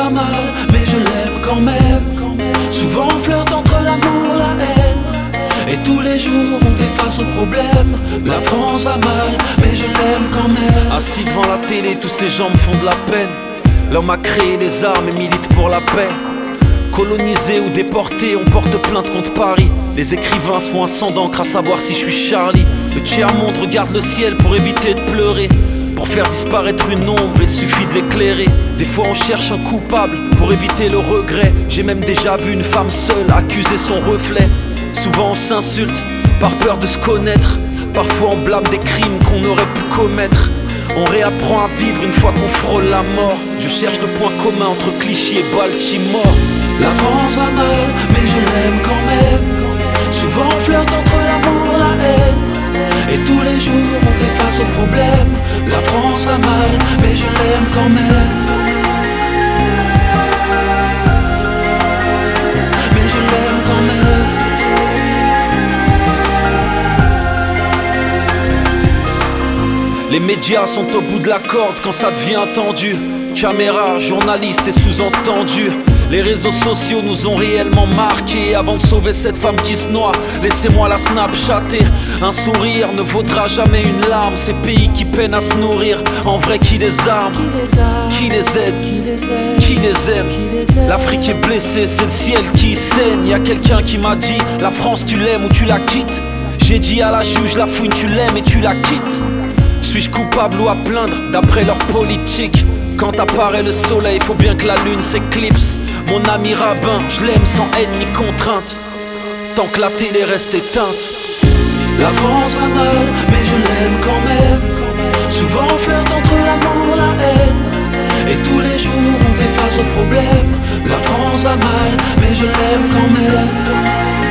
va mal, mais je l'aime quand même. Souvent on flirte entre l'amour, la haine, et tous les jours on fait face aux problèmes. La France va mal, mais je l'aime quand même. Assis devant la télé, tous ces gens me font de la peine. L'homme a créé les armes et milite pour la paix. Colonisés ou déportés, on porte plainte contre Paris. Les écrivains se font un sang d'encre à savoir si je suis Charlie. Le tiers-monde regarde le ciel pour éviter de pleurer. Pour faire disparaître une ombre, il suffit de l'éclairer. Des fois on cherche un coupable pour éviter le regret. J'ai même déjà vu une femme seule accuser son reflet. Souvent on s'insulte par peur de se connaître. Parfois on blâme des crimes qu'on aurait pu commettre. On réapprend à vivre une fois qu'on frôle la mort. Je cherche le point commun entre Clichy et Baltimore. La France va mal, mais je l'aime quand même. Souvent on flirte entre l'amour, la haine, et tous les jours on fait face aux problèmes. La France va mal, mais je l'aime quand même. Mais je l'aime quand même. Les médias sont au bout de la corde quand ça devient tendu. Caméras, journalistes et sous-entendus. Les réseaux sociaux nous ont réellement marqués. Avant de sauver cette femme qui se noie, laissez-moi la snapchatter. Un sourire ne vaudra jamais une larme. Ces pays qui peinent à se nourrir, en vrai qui les arme, qui les aide, qui les aime. L'Afrique est blessée, c'est le ciel qui saigne. Y'a quelqu'un qui m'a dit, la France tu l'aimes ou tu la quittes. J'ai dit à la juge, la fouine tu l'aimes et tu la quittes. Suis-je coupable ou à plaindre d'après leur politique? Quand apparaît le soleil, faut bien que la lune s'éclipse. Mon ami rabbin, je l'aime sans haine ni contrainte, tant que la télé reste éteinte. La France va mal, mais je l'aime quand même. Souvent on flirte entre l'amour, la haine, et tous les jours on fait face aux problèmes. La France va mal, mais je l'aime quand même.